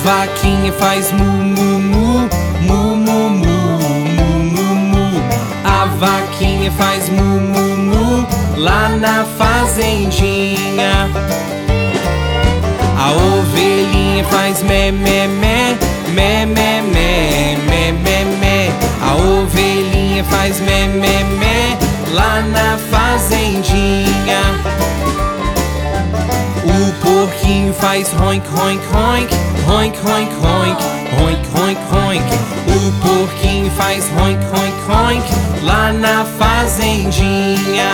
vaquinha faz mu, mu, mu, mu, mu, mu, mu, mu, mu. A vaquinha faz mu, mu, mu, lá na fazendinha. A ovelhinha faz mé, mé, mé, mé, mé, mé, mé, mé, mé. A ovelhinha faz mé, mé, mé, lá na fazendinha. O porquinho faz roink, roink, roink, roink, roink, roink, roink, roink, roink. O porquinho faz roink, roink, roink, lá na fazendinha.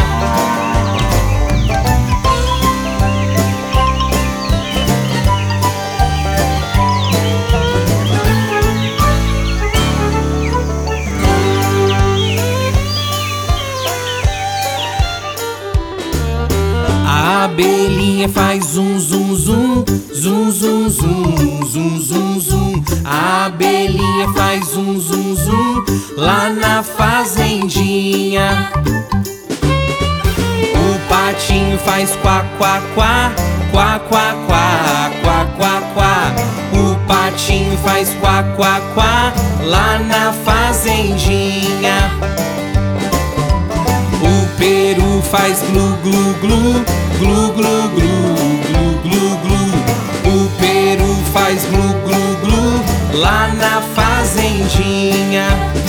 A abelhinha faz zum, zum, zum, zum, zum, zum, zum, zum, zum. A abelhinha faz zum, zum, zum, lá na fazendinha. O patinho faz quá, quá, quá, quá, quá, quá, quá, quá, quá. O patinho faz quá, quá, quá, lá na fazendinha. O peru faz glu, glu, glu, glu, glu, glu, glu, glu, glu. O peru faz glu, glu, glu, lá na fazendinha.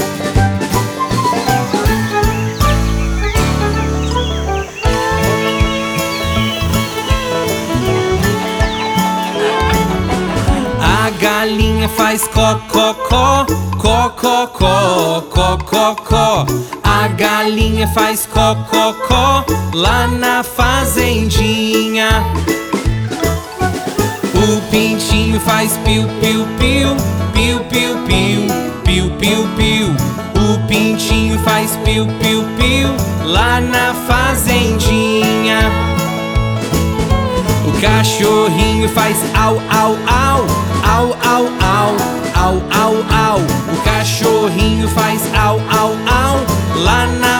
A galinha faz có, có, có, có, có, có, có, có, có. A galinha faz có, có, có, lá na fazendinha. O pintinho faz piu, piu, piu, piu, piu, piu, piu, piu, piu. O pintinho faz piu, piu, piu, lá na fazendinha. O cachorrinho faz au, au, au, au, au, au, au, au, au. O cachorrinho faz au, au, au, lá na